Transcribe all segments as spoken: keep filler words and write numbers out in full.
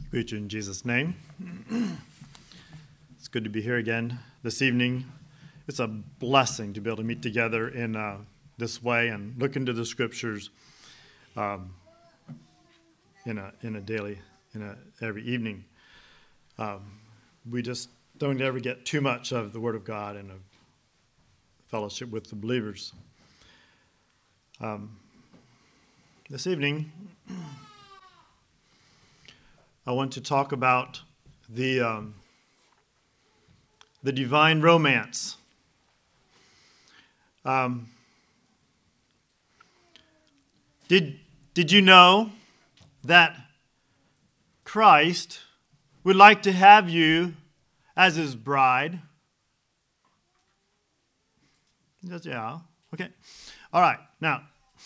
Greet you in Jesus' name. It's good to be here again this evening. It's a blessing to be able to meet together in uh, this way and look into the scriptures um, in a in a daily, in a every evening. Um, we just don't ever get too much of the Word of God and of fellowship with the believers. Um, this evening, I want to talk about the um, the divine romance. Um, did did you know that Christ would like to have you as his bride? Yes, yeah. Okay. All right. Now,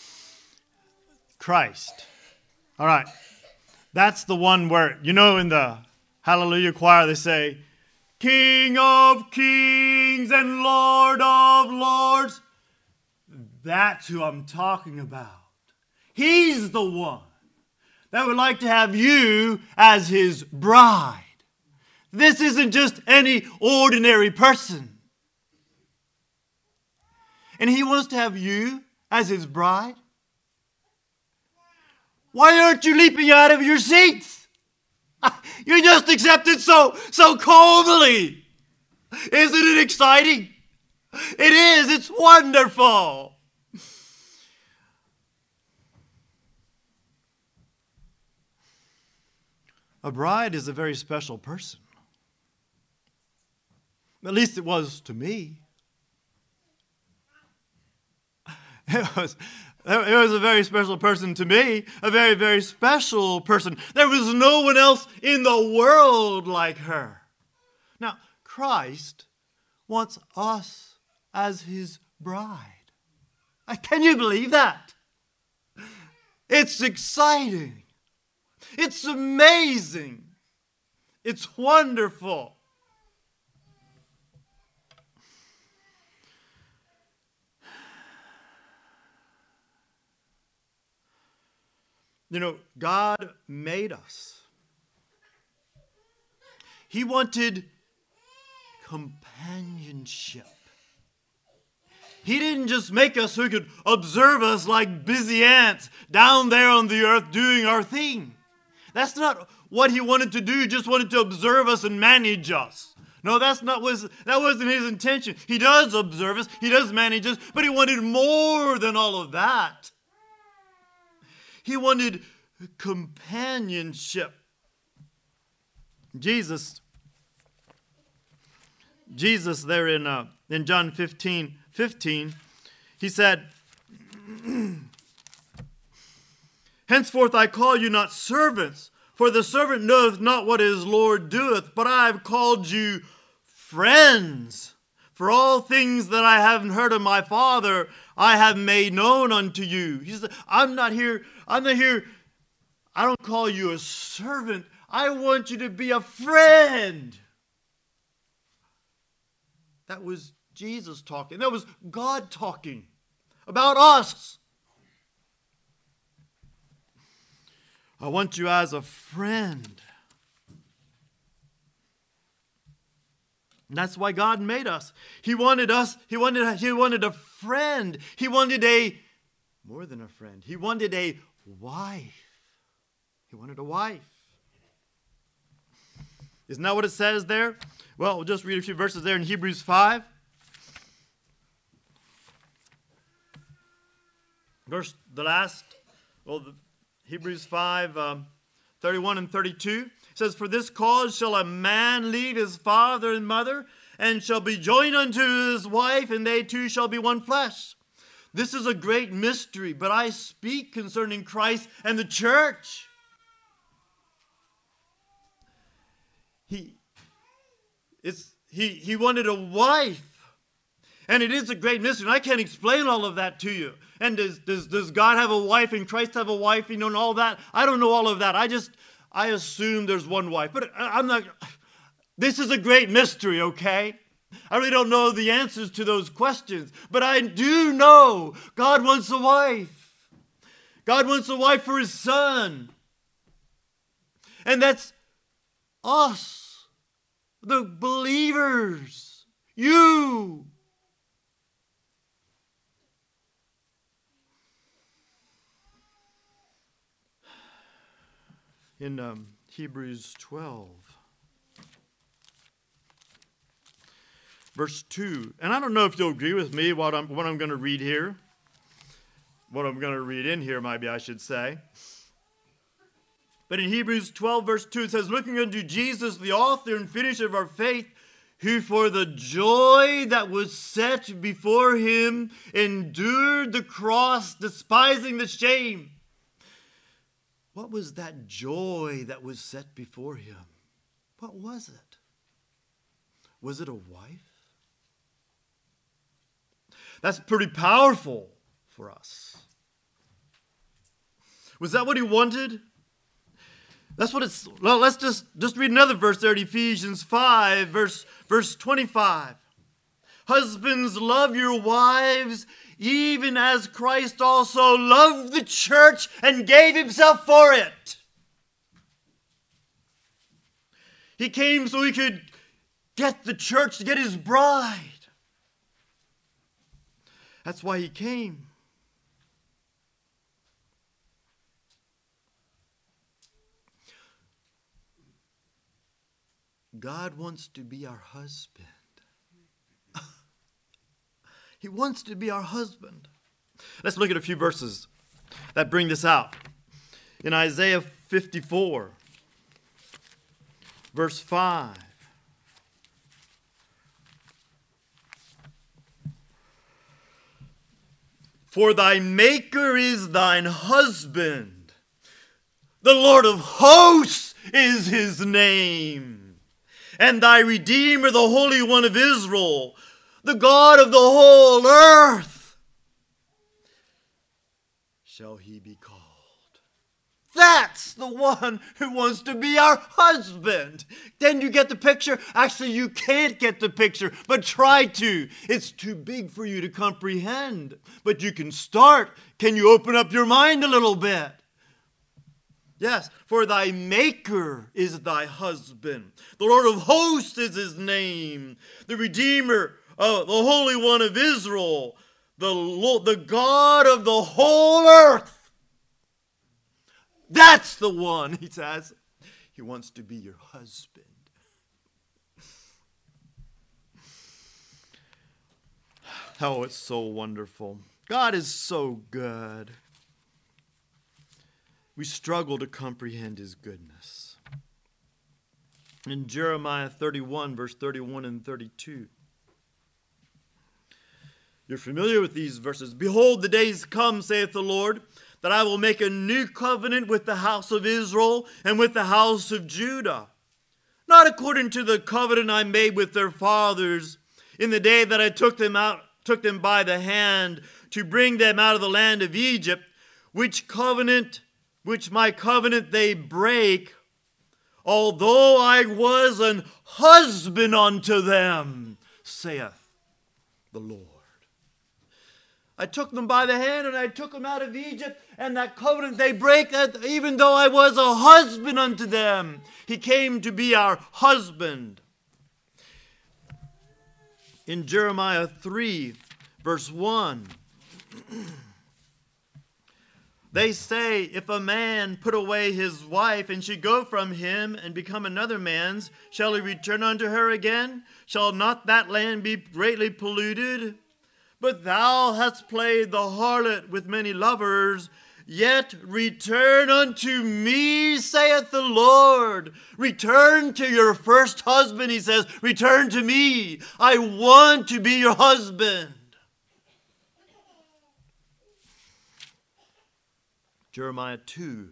Christ. All right. That's the one where, you know, in the Hallelujah choir, they say, King of kings and Lord of lords. That's who I'm talking about. He's the one that would like to have you as his bride. This isn't just any ordinary person. And he wants to have you as his bride. Why aren't you leaping out of your seats? You just accepted so, so coldly. Isn't it exciting? It is. It's wonderful. A bride is a very special person. At least it was to me. It was, it was a very special person to me. A very, very special person. There was no one else in the world like her. Now, Christ wants us as his bride. Can you believe that? It's exciting. It's amazing. It's wonderful. You know, God made us. He wanted companionship. He didn't just make us so he could observe us like busy ants down there on the earth doing our thing. That's not what he wanted to do. He just wanted to observe us and manage us. No, that's not was that wasn't his intention. He does observe us, he does manage us, but he wanted more than all of that. He wanted companionship. Jesus, Jesus there in uh, in John fifteen, fifteen, he said, henceforth I call you not servants, for the servant knoweth not what his Lord doeth, but I have called you friends. For all things that I haven't heard of my Father, I have made known unto you. He said, I'm not here, I'm not here, I don't call you a servant. I want you to be a friend. That was Jesus talking. That was God talking about us. I want you as a friend. And that's why God made us. He wanted us, he wanted, he wanted a friend. He wanted a, more than a friend, he wanted a wife. He wanted a wife. Isn't that what it says there? Well, we'll just read a few verses there in Hebrews five. Verse, the last, well, the, Hebrews five, um, thirty-one and thirty-two. It says, for this cause shall a man leave his father and mother, and shall be joined unto his wife, and they two shall be one flesh. This is a great mystery, but I speak concerning Christ and the church. He, it's, he, he wanted a wife. And it is a great mystery. And I can't explain all of that to you. And does, does, does God have a wife and Christ have a wife? You know, and all that. I don't know all of that. I just, I assume there's one wife. But I'm not, this is a great mystery, okay? I really don't know the answers to those questions. But I do know God wants a wife. God wants a wife for his son. And that's us, the believers, you. In um, Hebrews twelve, verse two, and I don't know if you'll agree with me what I'm, what I'm going to read here. What I'm going to read in here, maybe I should say. But in Hebrews twelve, verse two, it says, looking unto Jesus, the author and finisher of our faith, who for the joy that was set before him endured the cross, despising the shame. What was that joy that was set before him? What was it? Was it a wife? That's pretty powerful for us. Was that what he wanted? That's what it's, well, let's just, just read another verse there in Ephesians five, verse, verse twenty-five. Husbands, love your wives, even as Christ also loved the church and gave himself for it. He came so he could get the church, to get his bride. That's why he came. God wants to be our husband. He wants to be our husband. Let's look at a few verses that bring this out. In Isaiah fifty-four, verse five. For thy maker is thine husband. The Lord of hosts is his name. And thy Redeemer, the Holy One of Israel, the God of the whole earth, shall he be called. That's the one who wants to be our husband. Then you get the picture? Actually, you can't get the picture, but try to. It's too big for you to comprehend. But you can start. Can you open up your mind a little bit? Yes, for thy maker is thy husband. The Lord of hosts is his name. The Redeemer, uh, the Holy One of Israel, the, Lord, the God of the whole earth. That's the one, he says. He wants to be your husband. Oh, it's so wonderful. God is so good. We struggle to comprehend his goodness. In Jeremiah thirty-one, verse thirty-one and thirty-two. You're familiar with these verses. Behold, the days come, saith the Lord, that I will make a new covenant with the house of Israel and with the house of Judah. Not according to the covenant I made with their fathers in the day that I took them out, took them by the hand to bring them out of the land of Egypt, which covenant, which my covenant they break, although I was an husband unto them, saith the Lord. I took them by the hand and I took them out of Egypt, and that covenant they break, that even though I was a husband unto them. He came to be our husband. In Jeremiah three, verse one, they say, if a man put away his wife and she go from him and become another man's, shall he return unto her again? Shall not that land be greatly polluted? But thou hast played the harlot with many lovers, yet return unto me, saith the Lord. Return to your first husband, he says. Return to me. I want to be your husband. Jeremiah two,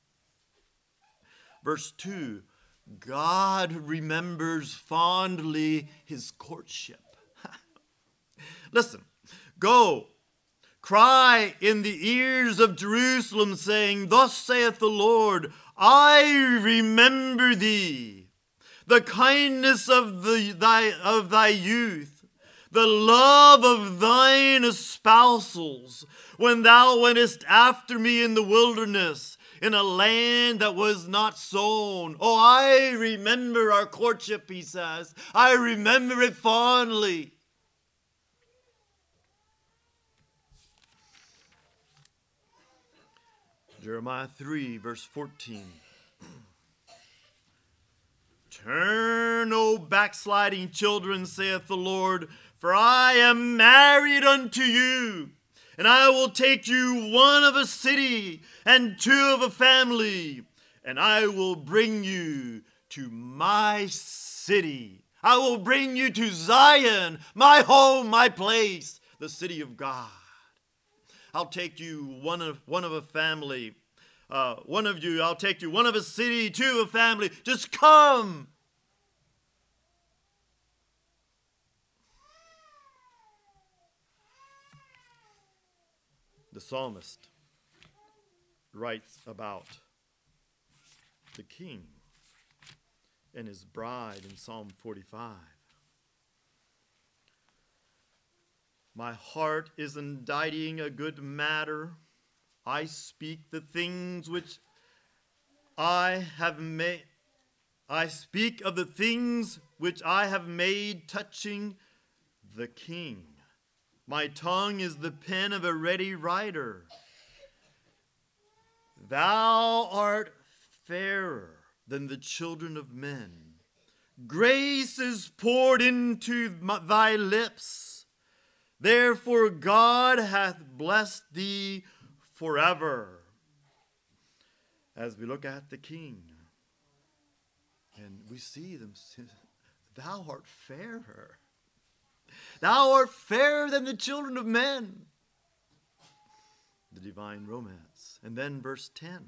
verse two. God remembers fondly his courtship. Listen. Go, cry in the ears of Jerusalem, saying, thus saith the Lord, I remember thee, the kindness of, the, thy, of thy youth, the love of thine espousals, when thou wentest after me in the wilderness, in a land that was not sown. Oh, I remember our courtship, he says. I remember it fondly. Jeremiah three, verse fourteen. Turn, O backsliding children, saith the Lord, for I am married unto you, and I will take you one of a city and two of a family, and I will bring you to my city. I will bring you to Zion, my home, my place, the city of God. I'll take you one of one of a family. Uh, one of you, I'll take you one of a city, two of a family. Just come. The psalmist writes about the king and his bride in Psalm forty-five. My heart is inditing a good matter. I speak the things which I have made. I speak of the things which I have made touching the king. My tongue is the pen of a ready writer. Thou art fairer than the children of men. Grace is poured into my, thy lips. Therefore God hath blessed thee forever. As we look at the king, and we see them, thou art fairer. Thou art fairer than the children of men. The divine romance. And then verse ten.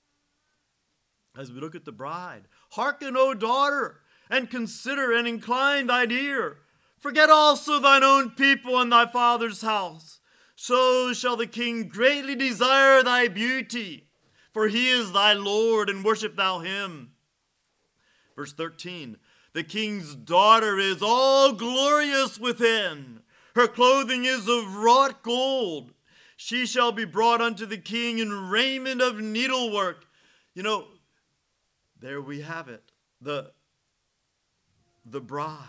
As we look at the bride, hearken, O daughter, and consider and incline thine ear. Forget also thine own people and thy father's house. So shall the king greatly desire thy beauty, for he is thy Lord, and worship thou him. Verse thirteen, the king's daughter is all glorious within. Her clothing is of wrought gold. She shall be brought unto the king in raiment of needlework. You know, there we have it, the, the bride.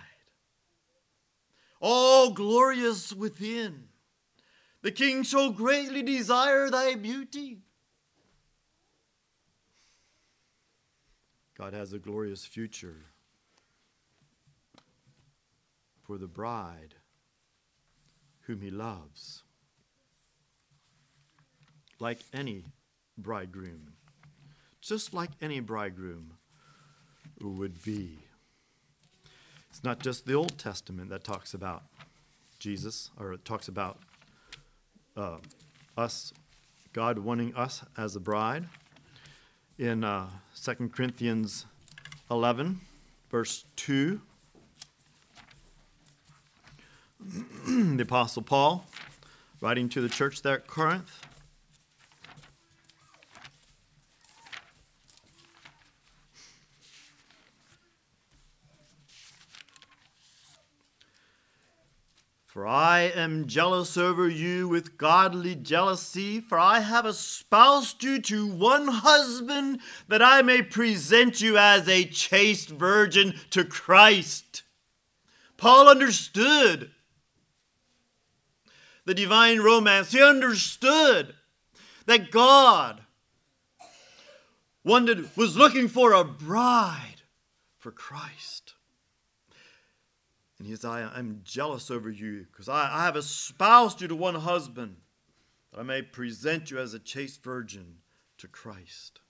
All glorious within. The king shall greatly desire thy beauty. God has a glorious future for the bride whom he loves. Like any bridegroom, just like any bridegroom would be. It's not just the Old Testament that talks about Jesus, or it talks about uh, us, God wanting us as a bride. In uh, Second Corinthians eleven, verse two, the Apostle Paul, writing to the church there at Corinth, for I am jealous over you with godly jealousy, for I have espoused you to one husband, that I may present you as a chaste virgin to Christ. Paul understood the divine romance. He understood that God wanted, was looking for a bride for Christ. And he says, I am jealous over you because I, I have espoused you to one husband, that I may present you as a chaste virgin to Christ.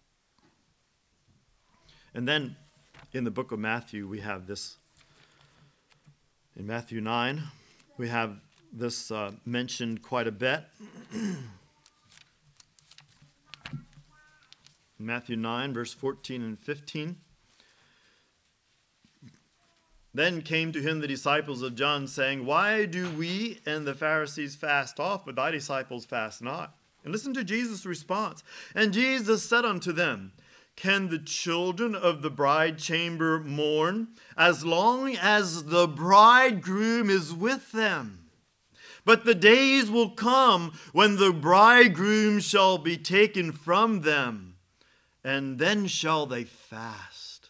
And then in the book of Matthew, we have this. In Matthew nine, we have this uh, mentioned quite a bit. Matthew nine, verse fourteen and fifteen. Then came to him the disciples of John, saying, why do we and the Pharisees fast oft, but thy disciples fast not? And listen to Jesus' response. And Jesus said unto them, can the children of the bride chamber mourn as long as the bridegroom is with them? But the days will come when the bridegroom shall be taken from them, and then shall they fast.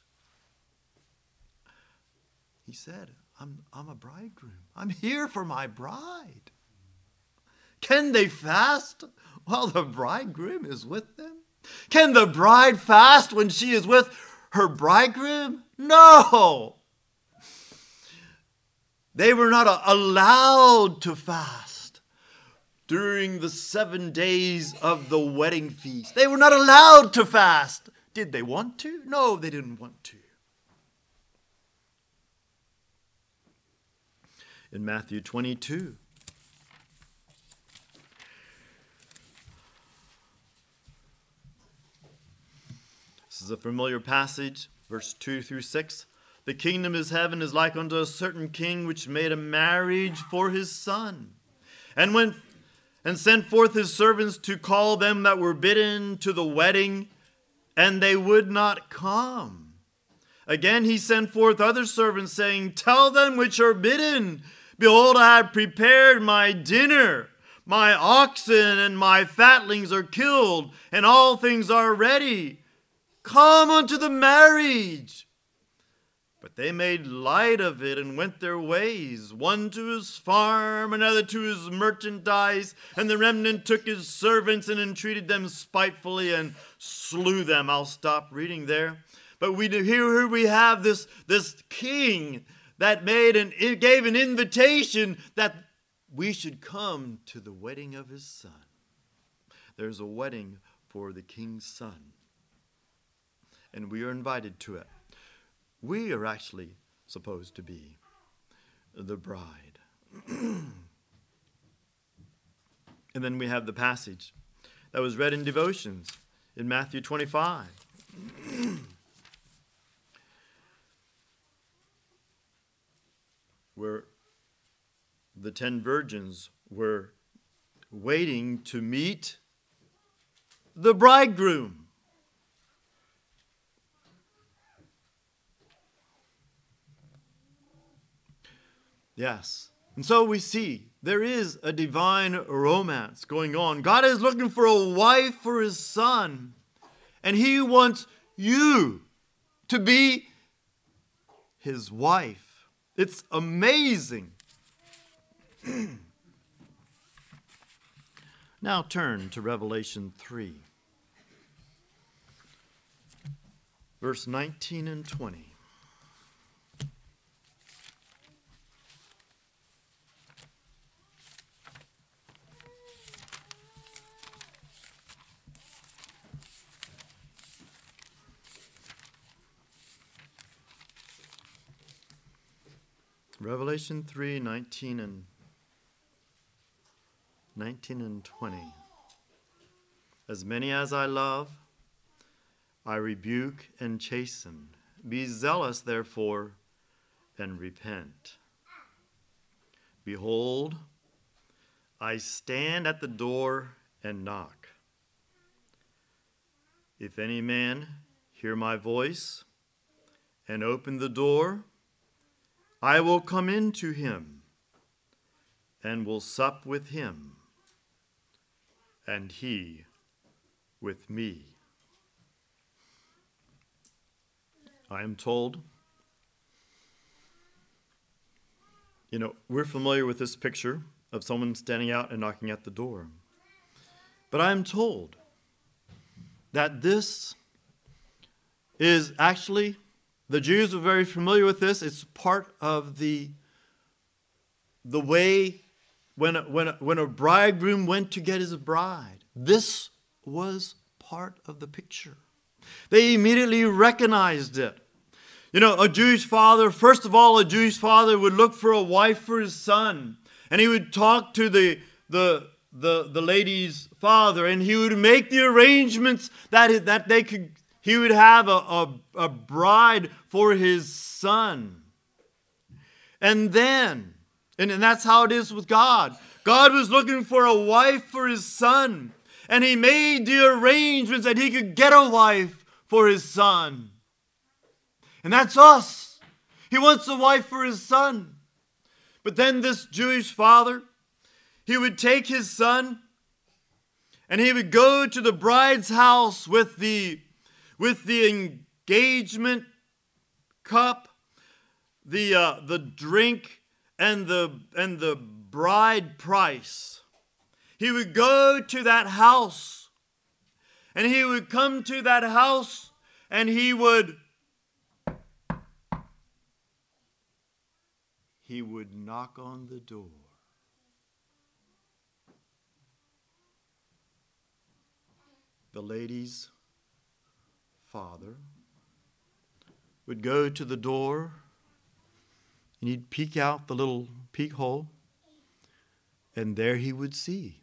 He said, I'm, I'm a bridegroom. I'm here for my bride. Can they fast while the bridegroom is with them? Can the bride fast when she is with her bridegroom? No. They were not allowed to fast during the seven days of the wedding feast. They were not allowed to fast. Did they want to? No, they didn't want to. In Matthew twenty-two, this is a familiar passage, verse two through six. The kingdom of heaven is like unto a certain king which made a marriage for his son, and went and sent forth his servants to call them that were bidden to the wedding, and they would not come. Again he sent forth other servants, saying, Tell them which are bidden, Behold, I have prepared my dinner. My oxen and my fatlings are killed, and all things are ready. Come unto the marriage. But they made light of it and went their ways, one to his farm, another to his merchandise, and the remnant took his servants and entreated them spitefully and slew them. I'll stop reading there. But we here, here we have this, this king that made an, it gave an invitation that we should come to the wedding of his son. There's a wedding for the king's son, and we are invited to it. We are actually supposed to be the bride. And then we have the passage that was read in devotions in Matthew twenty-five. Where the ten virgins were waiting to meet the bridegroom. Yes. And so we see there is a divine romance going on. God is looking for a wife for his son, and he wants you to be his wife. It's amazing. Now turn to Revelation three, verse nineteen and twenty. Revelation three, nineteen and nineteen and twenty. As many as I love, I rebuke and chasten. Be zealous, therefore, and repent. Behold, I stand at the door and knock. If any man hear my voice and open the door, I will come in to him and will sup with him, and he with me. I am told, you know, we're familiar with this picture of someone standing out and knocking at the door. But I am told that this is actually, the Jews were very familiar with this. It's part of the, the way when a, when, a, when a bridegroom went to get his bride. This was part of the picture. They immediately recognized it. You know, a Jewish father, first of all, a Jewish father would look for a wife for his son. And he would talk to the, the, the, the lady's father, and he would make the arrangements that, that they could, he would have a, a, a bride for his son. And then, and, and that's how it is with God. God was looking for a wife for his son. And he made the arrangements that he could get a wife for his son. And that's us. He wants a wife for his son. But then this Jewish father, he would take his son and he would go to the bride's house with the, with the engagement cup, the, uh, the drink, and the, and the bride price. He would go to that house, and he would come to that house, and he would he would knock on the door. The lady's father would go to the door, and he'd peek out the little peek hole, and there he would see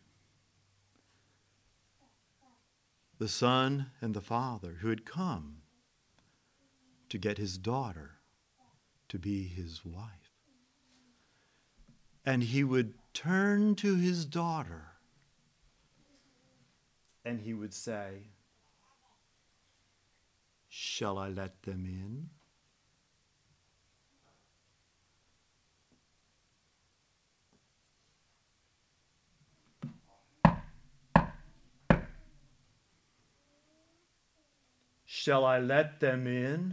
the son and the father who had come to get his daughter to be his wife. And he would turn to his daughter and he would say, "Shall I let them in?" Shall I let them in?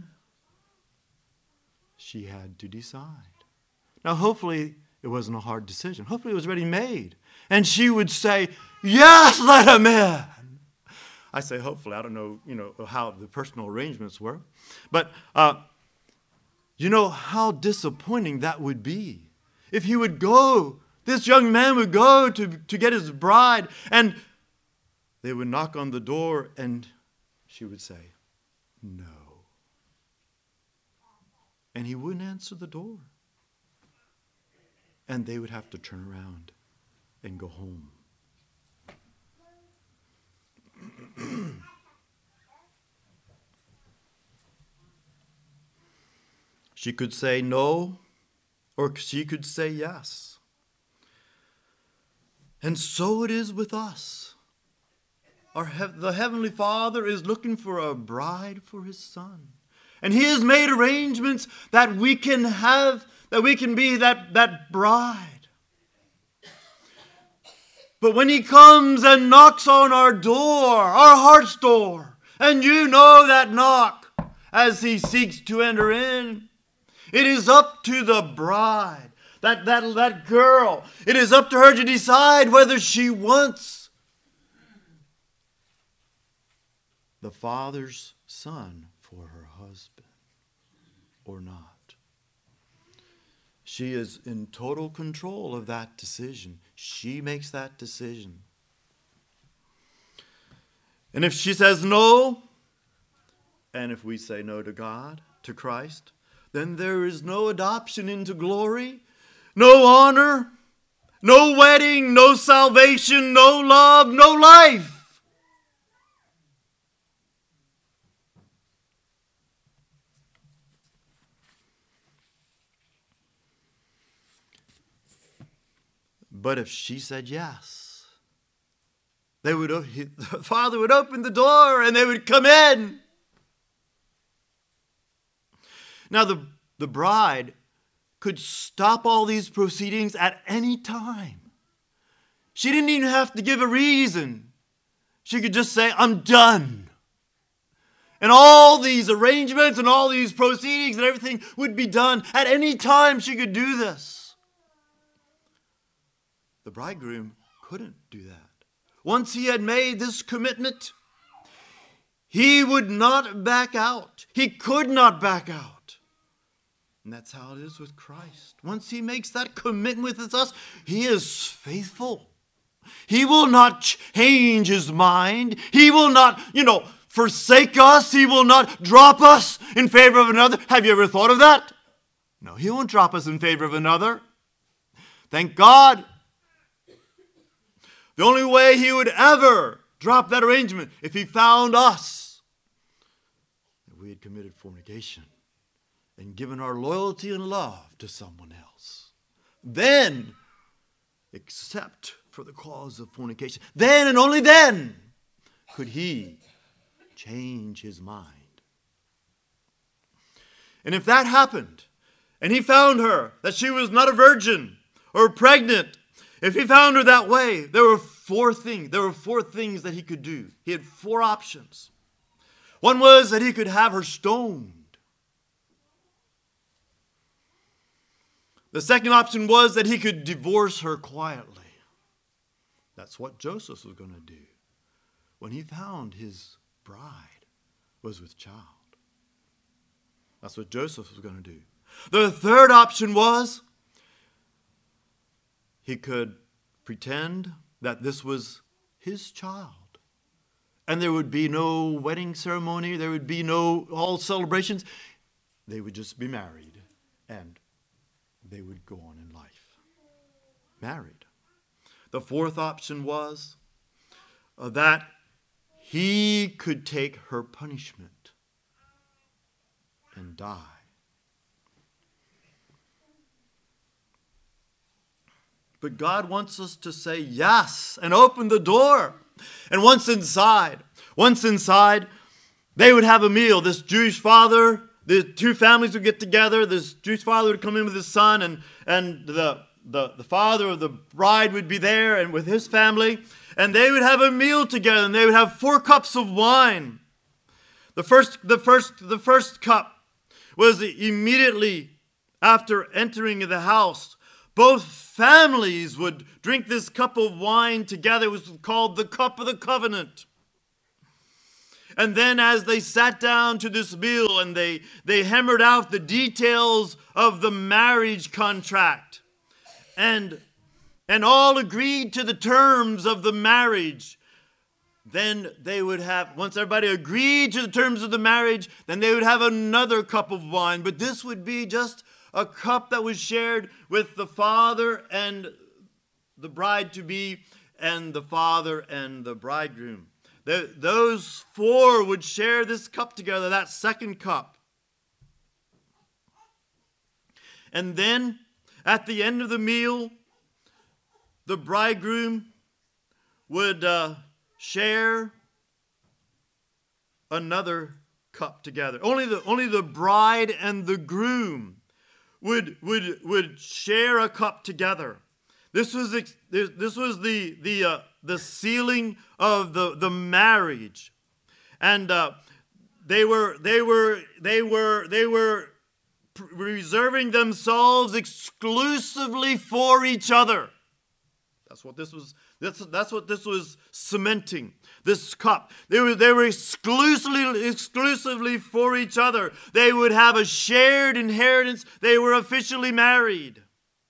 She had to decide. Now, hopefully, it wasn't a hard decision. Hopefully, it was already made. And she would say, "Yes, let them in." I say hopefully. I don't know, you know, how the personal arrangements were. But uh, you know how disappointing that would be if he would go, this young man would go to, to get his bride, and they would knock on the door, and she would say, "No." And he wouldn't answer the door. And they would have to turn around and go home. She could say no, or she could say yes. And so it is with us. Our he- the Heavenly Father is looking for a bride for his Son. And he has made arrangements that we can have, that we can be that, that bride. But when he comes and knocks on our door, our heart's door, and you know that knock as he seeks to enter in, it is up to the bride, that, that, that girl, it is up to her to decide whether she wants the Father's Son for her husband or not. She is in total control of that decision. She makes that decision. And if she says no, and if we say no to God, to Christ, then there is no adoption into glory, no honor, no wedding, no salvation, no love, no life. But if she said yes, they would, the Father would open the door and they would come in. Now the, the bride could stop all these proceedings at any time. She didn't even have to give a reason. She could just say, "I'm done." And all these arrangements and all these proceedings and everything would be done. At any time she could do this. The bridegroom couldn't do that. Once he had made this commitment, he would not back out. He could not back out. And that's how it is with Christ. Once he makes that commitment with us, he is faithful. He will not change his mind. He will not, you know, forsake us. He will not drop us in favor of another. Have you ever thought of that? No, he won't drop us in favor of another. Thank God. The only way he would ever drop that arrangement if he found us that we had committed fornication and given our loyalty and love to someone else. Then, except for the cause of fornication, then and only then could he change his mind. And if that happened, and he found her, that she was not a virgin or pregnant, If he found her that way, there were four things. There were four things that he could do. He had four options. One was that he could have her stoned. The second option was that he could divorce her quietly. That's what Joseph was going to do when he found his bride was with child. That's what Joseph was going to do. The third option was he could pretend that this was his child. And there would be no wedding ceremony. There would be no all celebrations. They would just be married. And they would go on in life. Married. The fourth option was uh, that he could take her punishment and die. But God wants us to say yes and open the door. And once inside, once inside, they would have a meal. This Jewish father, the two families would get together. This Jewish father would come in with his son, and, and the, the, the father of the bride would be there and with his family. And they would have a meal together, and they would have four cups of wine. The first, the first, the first cup was immediately after entering the house. Both families would drink this cup of wine together. It was called the cup of the covenant. And then as they sat down to this meal and they, they hammered out the details of the marriage contract, and, and all agreed to the terms of the marriage, then they would have, once everybody agreed to the terms of the marriage, then they would have another cup of wine. But this would be just a cup that was shared with the father and the bride-to-be and the father and the bridegroom. The, those four would share this cup together, that second cup. And then, at the end of the meal, the bridegroom would uh, share another cup together. Only the, only the bride and the groom would would would share a cup together. This was this was the the uh, the sealing of the the marriage, and uh, they were they were they were they were reserving themselves exclusively for each other. That's what this was. That's that's what this was cementing. This cup. They were they were exclusively exclusively for each other. They would have a shared inheritance. They were officially married.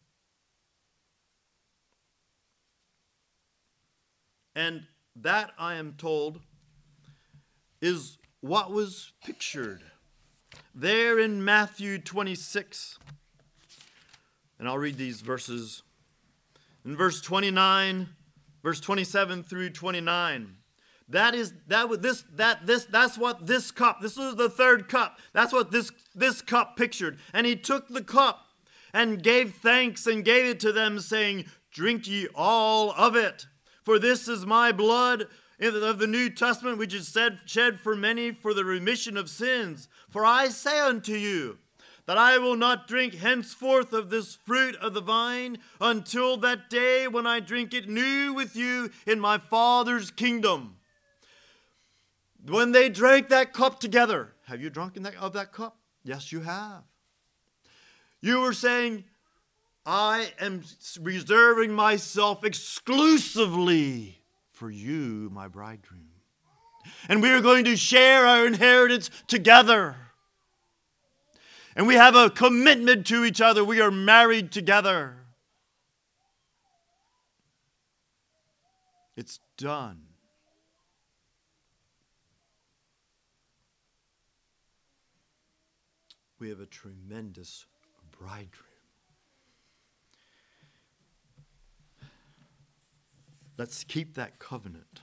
And that, I am told, is what was pictured there in Matthew twenty-six. And I'll read these verses. In verse twenty-nine, verse twenty-seven through twenty-nine. That is that this that this that's what this cup. This was the third cup. That's what this this cup pictured. And he took the cup and gave thanks and gave it to them, saying, "Drink ye all of it, for this is my blood of the New Testament, which is shed for many for the remission of sins. For I say unto you, that I will not drink henceforth of this fruit of the vine until that day when I drink it new with you in my Father's kingdom." When they drank that cup together, have you drunk that, of that cup? Yes, you have. You were saying, I am reserving myself exclusively for you, my bridegroom. And we are going to share our inheritance together. And we have a commitment to each other. We are married together. It's done. We have a tremendous bridegroom. Let's keep that covenant.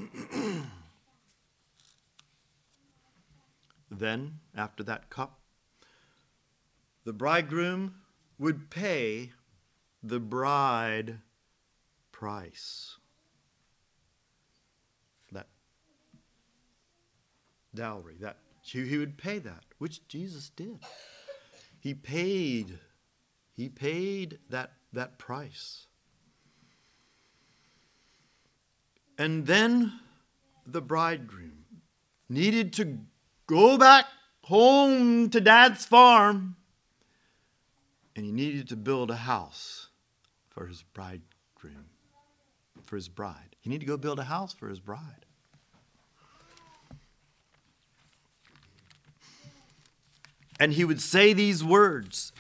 Then, after that cup, the bridegroom would pay the bride price. That dowry, that he would pay that, which Jesus did. He paid, he paid that, that price. And then the bridegroom needed to go back home to Dad's farm, and he needed to build a house for his bridegroom, for his bride. He needed to go build a house for his bride. And he would say these words.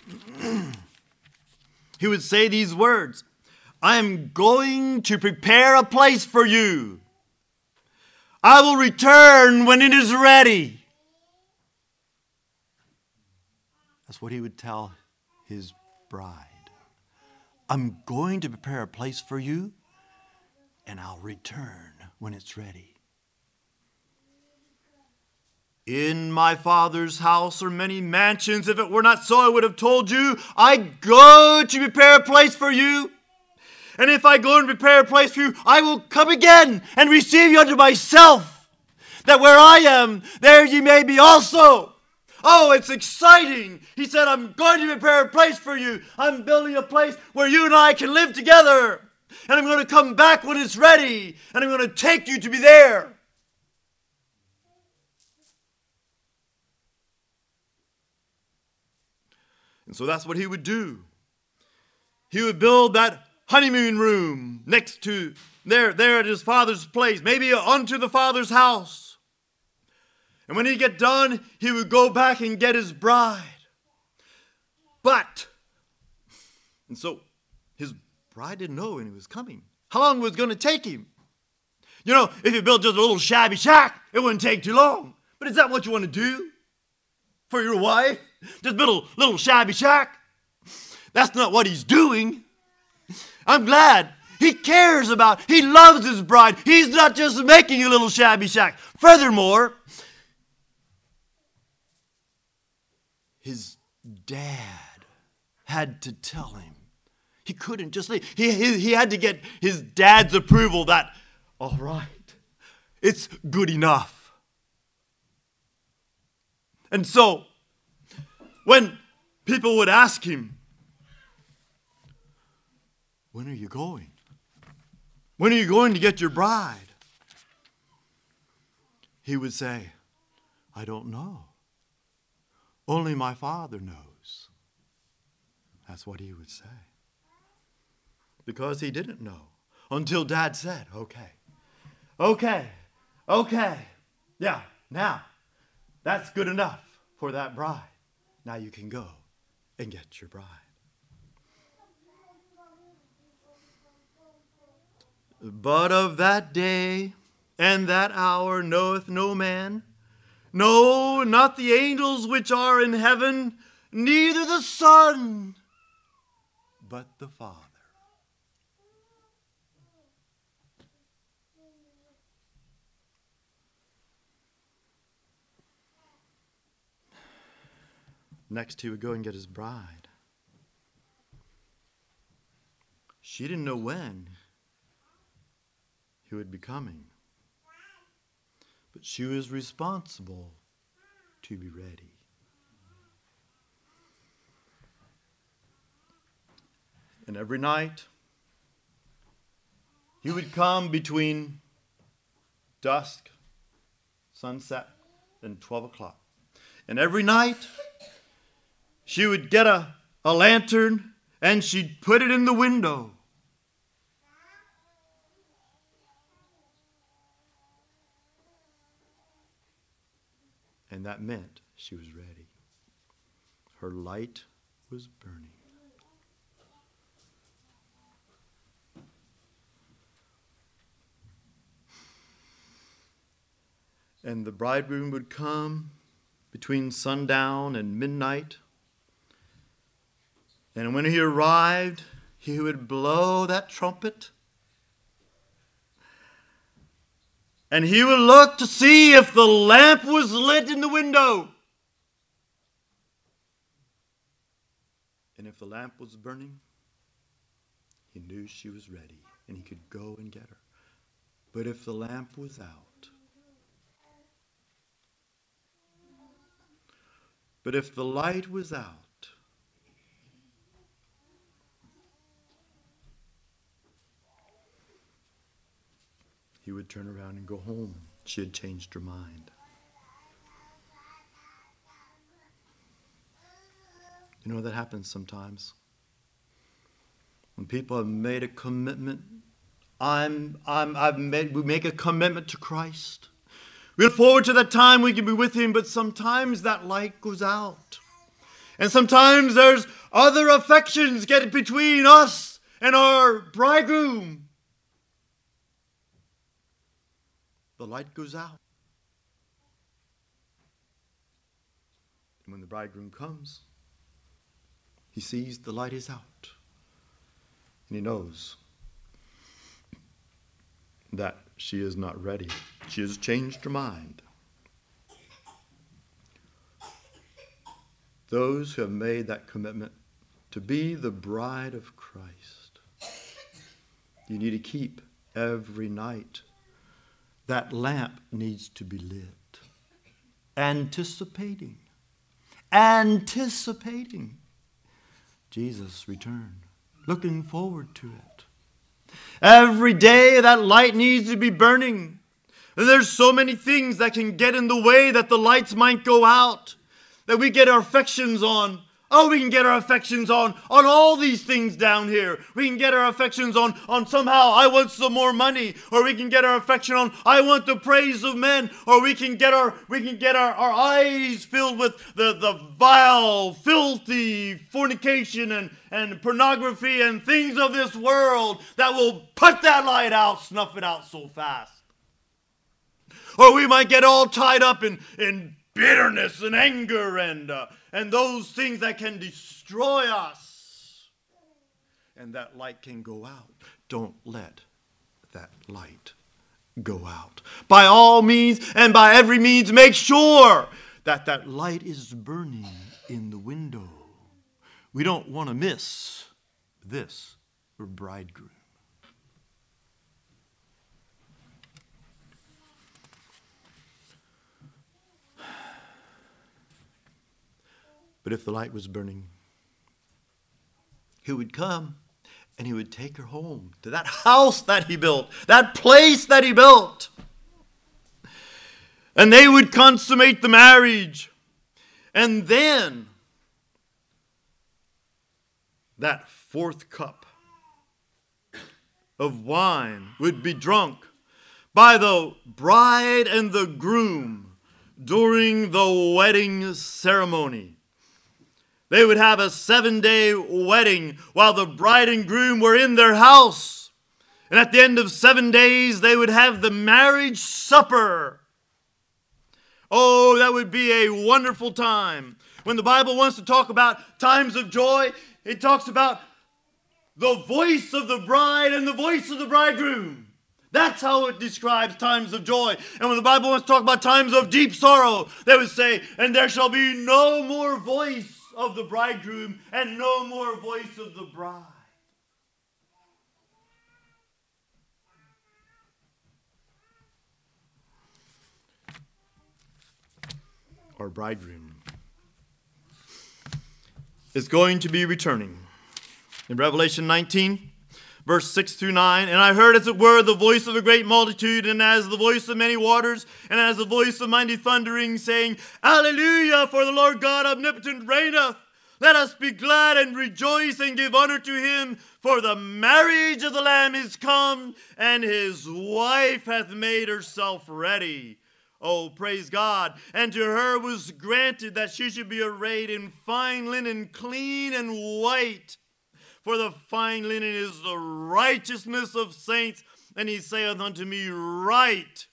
He would say these words. I am going to prepare a place for you. I will return when it is ready. That's what he would tell his bride. I'm going to prepare a place for you, and I'll return when it's ready. In my Father's house are many mansions. If it were not so, I would have told you. I go to prepare a place for you. And if I go and prepare a place for you, I will come again and receive you unto myself, that where I am, there ye may be also. Oh, it's exciting. He said, I'm going to prepare a place for you. I'm building a place where you and I can live together. And I'm going to come back when it's ready. And I'm going to take you to be there. And so that's what he would do. He would build that honeymoon room next to there, there at his father's place, maybe onto the father's house. And when he'd get done, he would go back and get his bride. But, and so his bride didn't know when he was coming, how long it was going to take him. You know, if you built just a little shabby shack, it wouldn't take too long. But is that what you want to do for your wife? Just build a little shabby shack? That's not what he's doing. I'm glad. He cares about, he loves his bride. He's not just making a little shabby shack. Furthermore, his dad had to tell him. He couldn't just leave. He, he, he had to get his dad's approval that, all right, it's good enough. And so, when people would ask him, when are you going? When are you going to get your bride? He would say, I don't know. Only my Father knows. That's what he would say. Because he didn't know until Dad said, okay, okay, okay. Yeah, now, that's good enough for that bride. Now you can go and get your bride. But of that day and that hour knoweth no man, no, not the angels which are in heaven, neither the Son, but the Father. Next, he would go and get his bride. She didn't know when he would be coming, but she was responsible to be ready. And every night, he would come between dusk, sunset, and twelve o'clock. And every night, she would get a, a lantern and she'd put it in the window. And that meant she was ready. Her light was burning. And the bridegroom would come between sundown and midnight. And when he arrived, he would blow that trumpet. And he would look to see if the lamp was lit in the window. And if the lamp was burning, he knew she was ready and he could go and get her. But if the lamp was out, but if the light was out, he would turn around and go home. She had changed her mind. You know, that happens sometimes. When people have made a commitment, I'm, I'm, I've made, we make a commitment to Christ. We look forward to that time we can be with him, but sometimes that light goes out. And sometimes there's other affections get between us and our bridegroom. The light goes out. And when the bridegroom comes, he sees the light is out. And he knows that she is not ready. She has changed her mind. Those who have made that commitment to be the bride of Christ, you need to keep every night. That lamp needs to be lit. Anticipating. Anticipating Jesus' return. Looking forward to it. Every day that light needs to be burning. And there's so many things that can get in the way that the lights might go out. That we get our affections on. Oh, we can get our affections on, on all these things down here. We can get our affections on, on somehow, I want some more money. Or we can get our affection on, I want the praise of men. Or we can get our, we can get our, our eyes filled with the, the vile, filthy fornication and, and pornography and things of this world that will put that light out, snuff it out so fast. Or we might get all tied up in, in bitterness and anger and uh, and those things that can destroy us. And that light can go out. Don't let that light go out. By all means and by every means, make sure that that light is burning in the window. We don't want to miss this bridegroom. But if the light was burning, he would come and he would take her home to that house that he built, that place that he built. And they would consummate the marriage. And then that fourth cup of wine would be drunk by the bride and the groom during the wedding ceremony. They would have a seven-day wedding while the bride and groom were in their house. And at the end of seven days, they would have the marriage supper. Oh, that would be a wonderful time. When the Bible wants to talk about times of joy, it talks about the voice of the bride and the voice of the bridegroom. That's how it describes times of joy. And when the Bible wants to talk about times of deep sorrow, they would say, and there shall be no more voice of the bridegroom and no more voice of the bride. Our bridegroom is going to be returning. In Revelation nineteen, verse six through nine, and I heard as it were the voice of a great multitude, and as the voice of many waters, and as the voice of mighty thundering, saying, Alleluia, for the Lord God omnipotent reigneth. Let us be glad and rejoice and give honor to him, for the marriage of the Lamb is come, and his wife hath made herself ready. Oh, praise God. And to her was granted that she should be arrayed in fine linen, clean and white. For the fine linen is the righteousness of saints. And he saith unto me, Write,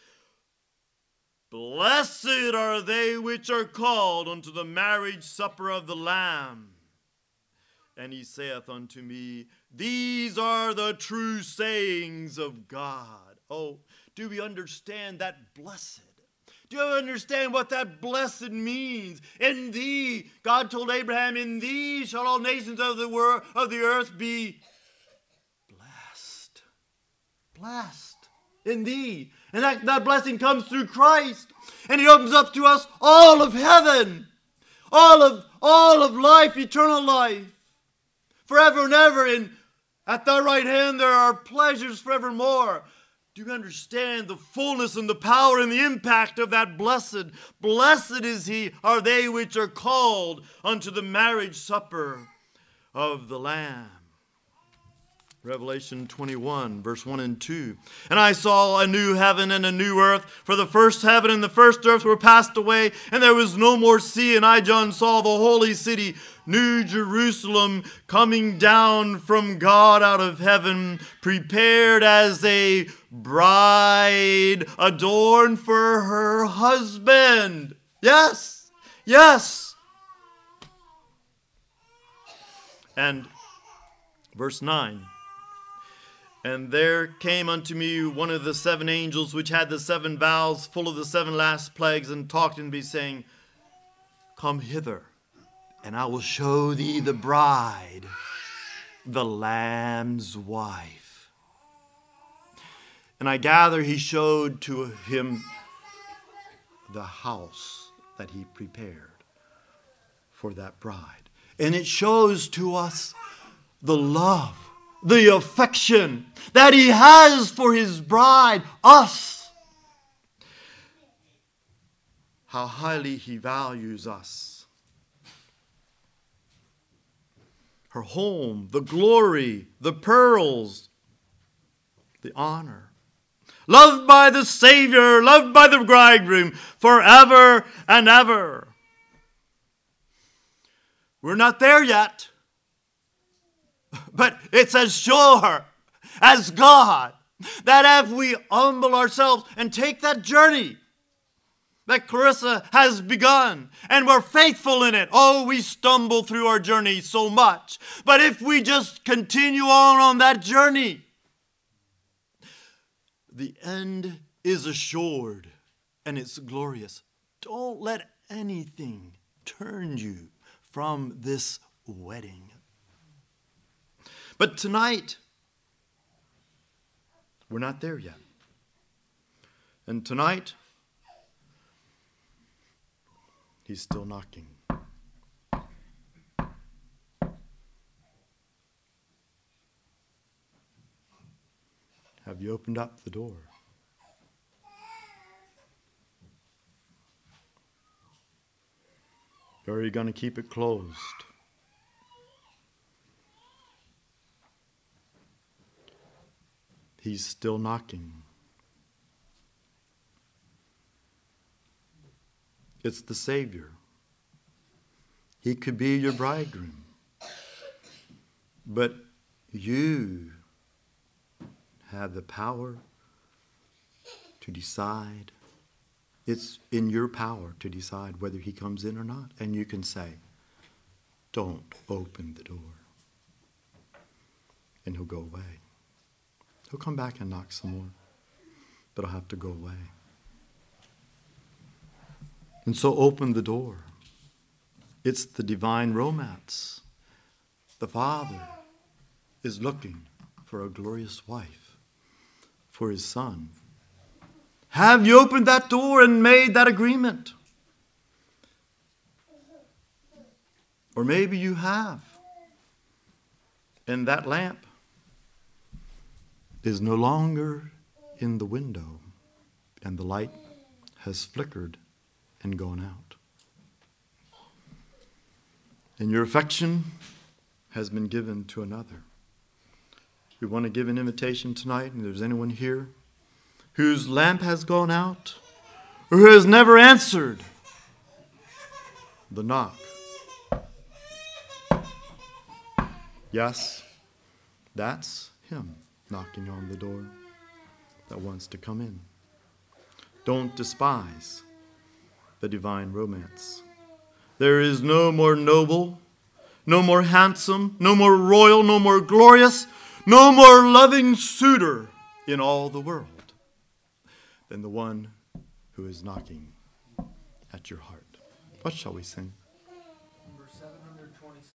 Blessed are they which are called unto the marriage supper of the Lamb. And he saith unto me, These are the true sayings of God. Oh, do we understand that blessed? Do you understand what that blessed means? In thee, God told Abraham, in thee shall all nations of the world of the earth be blessed. Blessed in thee. And that, that blessing comes through Christ. And he opens up to us all of heaven. All of, all of life, eternal life. Forever and ever. And at thy right hand there are pleasures forevermore. Do you understand the fullness and the power and the impact of that blessed? Blessed is he, are they which are called unto the marriage supper of the Lamb. Revelation twenty-one, verse one and two. And I saw a new heaven and a new earth, for the first heaven and the first earth were passed away, and there was no more sea. And I, John, saw the holy city, New Jerusalem, coming down from God out of heaven, prepared as a bride adorned for her husband. Yes, yes. And verse nine. And there came unto me one of the seven angels which had the seven vials full of the seven last plagues, and talked unto me, saying, Come hither, and I will show thee the bride, the Lamb's wife. And I gather he showed to him the house that he prepared for that bride. And it shows to us the love, the affection that he has for his bride, us. How highly he values us. Her home, the glory, the pearls, the honor. Loved by the Savior, loved by the bridegroom, forever and ever. We're not there yet. But it's as sure as God that if we humble ourselves and take that journey that Clarissa has begun, and we're faithful in it. Oh, we stumble through our journey so much. But if we just continue on on that journey, the end is assured and it's glorious. Don't let anything turn you from this wedding. But tonight, we're not there yet. And tonight, he's still knocking. Have you opened up the door? Or are you going to keep it closed? He's still knocking. It's the Savior. He could be your bridegroom. But you have the power to decide. It's in your power to decide whether he comes in or not. And you can say, don't open the door. And he'll go away. He'll come back and knock some more, but I'll have to go away. And so open the door. It's the divine romance. The Father is looking for a glorious wife for his Son. Have you opened that door and made that agreement? Or maybe you have. And that lamp is no longer in the window, and the light has flickered and gone out. And your affection has been given to another. We want to give an invitation tonight, and if there's anyone here whose lamp has gone out, or who has never answered the knock. Yes, that's him knocking on the door that wants to come in. Don't despise the divine romance. There is no more noble, no more handsome, no more royal, no more glorious, no more loving suitor in all the world than the one who is knocking at your heart. What shall we sing?